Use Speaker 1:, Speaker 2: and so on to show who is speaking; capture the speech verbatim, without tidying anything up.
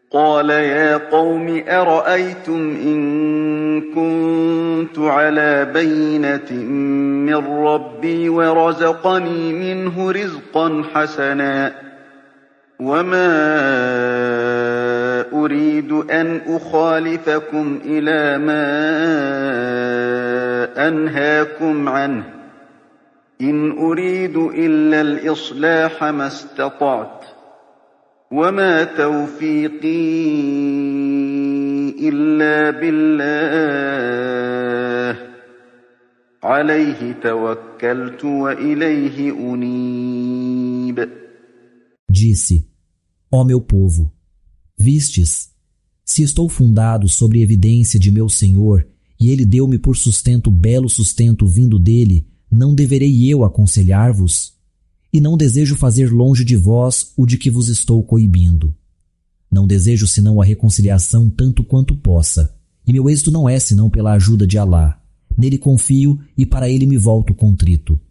Speaker 1: قال يا قوم أرأيتم إن كنت على بينة من ربي ورزقني منه رزقا حسنا وما أريد أن أخالفكم إلى ما أنهاكم عنه إن أريد إلا الإصلاح ما استطعت وما توفيقي إلا بالله عليه توكلت وإليه أنيب.
Speaker 2: Disse: Ó meu povo, vistes, se estou fundado sobre evidência de meu Senhor, e ele deu-me por sustento belo sustento vindo dele, não deverei eu aconselhar-vos? E não desejo fazer longe de vós o de que vos estou coibindo. Não desejo senão a reconciliação tanto quanto possa, e meu êxito não é senão pela ajuda de Alá. Nele confio e para ele me volto contrito.